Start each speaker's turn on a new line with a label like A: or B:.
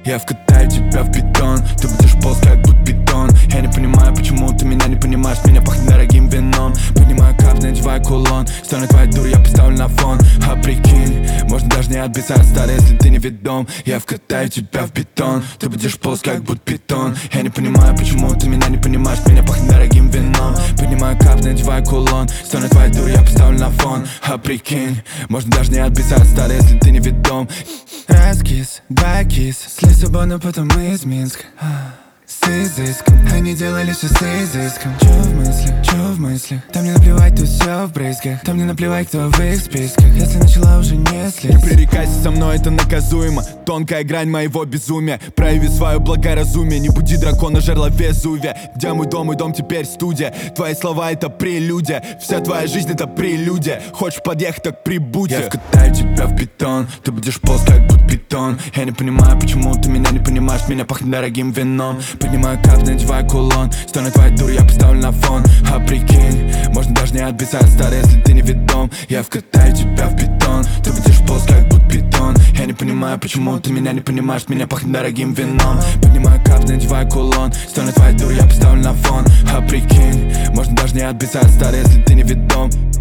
A: Я вкатаю тебя в бетон, ты будешь полз как будто бетон. Я не понимаю, почему ты меня не понимаешь. Меня пахнет дорогим вином. Поднимаю кап, надеваю кулон. Стороны твоей дуры я поставлю на фон. А прикинь, можно даже не отбиться от стара, если ты не ведом. Я вкатаю тебя в бетон, ты будешь полз как будто бетон. Я не понимаю, почему ты меня не понимаешь. Меня пахнет дорогим вином. Поднимаю кап, надеваю кулон. Стороны твоей дуры я поставлю на фон. А прикинь, можно даже не отбиться от стара, если ты не ведом. Эскиз, два кис, слей свободно, потом мы из Минска. С изыском, они делали все с изыском. Чё в мысли? Там не наплевать, тут все в брызгах. Там не наплевать, кто в их списках. Если начала, уже не слез.
B: Не пререкайся со мной, это наказуемо. Тонкая грань моего безумия. Прояви свое благоразумие. Не буди дракона, жерла Везувия. Где мой дом? Мой дом теперь студия. Твои слова это прелюдия. Вся твоя жизнь это прелюдия. Хочешь подъехать, так прибудь.
A: Я вкатаю тебя в бетон, ты будешь полз как будто бетон. Я не понимаю, почему ты меня не понимаешь. Меня пахнет дорогим вином. Поднимаю кап, надеваю кулон. Стороны твоей дуры я поставлю на фон. А прикинь, можно даже не отбиться от стара, если ты не ведом. Я вкатаю тебя в бетон, ты будешь полз как будто бетон. Я не понимаю, почему ты меня не понимаешь. Меня пахнет дорогим вином. Поднимаю кап, надеваю кулон. Стороны твоей дуры я поставлю на фон. А прикинь, можно даже не отбиться от стара, если ты не ведом.